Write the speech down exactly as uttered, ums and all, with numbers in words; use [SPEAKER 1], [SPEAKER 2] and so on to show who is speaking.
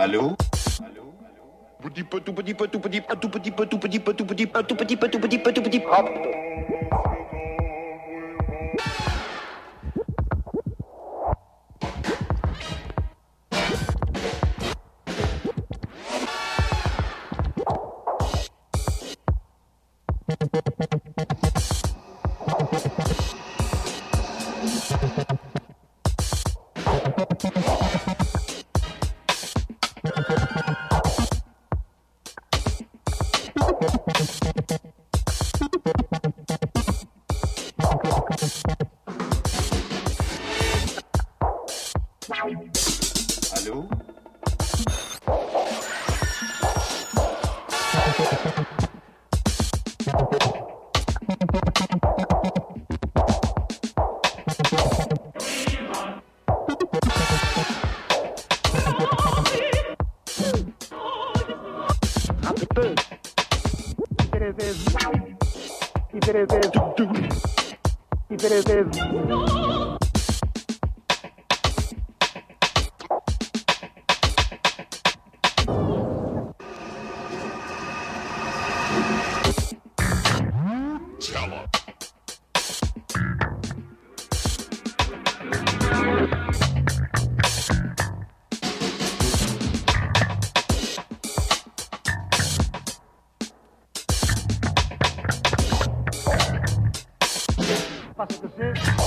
[SPEAKER 1] Allô?
[SPEAKER 2] Petit peu, tout petit peu, tout petit peu, tout petit peu, tout petit peu, tout petit peu, tout petit peu, tout petit peu, tout petit peu.
[SPEAKER 1] Allô?
[SPEAKER 3] Un petit peu. Parce que c'est